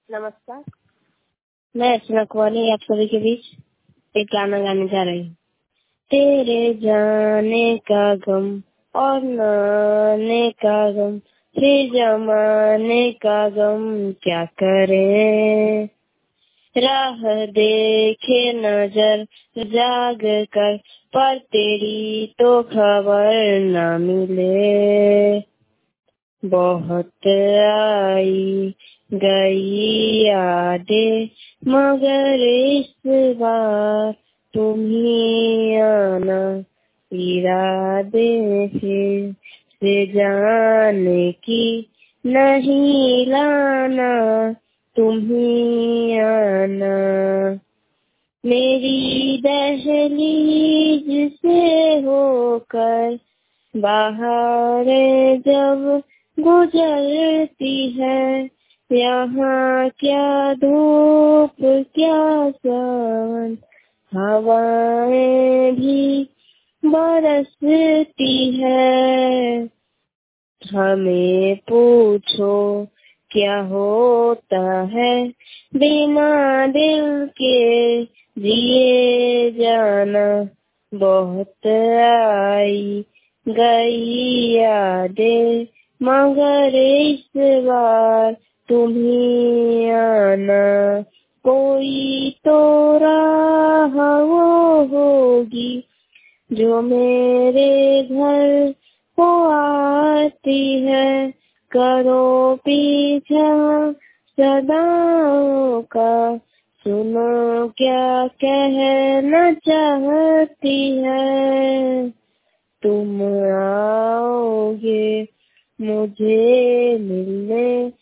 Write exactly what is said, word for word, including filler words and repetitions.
नमस्कार, मैं अर्चना कुमारी आप सभी के बीच एक गाना गाने जा रही हूँ। तेरे जाने का गम और नाने का गम, फिर जमाने का गम क्या करें। राह देखे नजर जाग कर, पर तेरी तो खबर न मिले। बहुत आई गई यादें, मगर इस बार तुम ही आना। इरादे फिर से जाने की नहीं लाना, तुम ही आना। मेरी दहलीज से होकर बाहर जब गुजरती है, यहाँ क्या धूप क्या सावन, हवाएं भी बरसती है। हमें पूछो क्या होता है बिना दिल के जिए जाना। बहुत आई गई यादें, मगर इस बार तुम ही आना। कोई तो राह वो होगी जो मेरे घर को आती है, करो पीछा सदाओं का, सुनो क्या कहना चाहती है। तुम आओगे मुझे मिलने,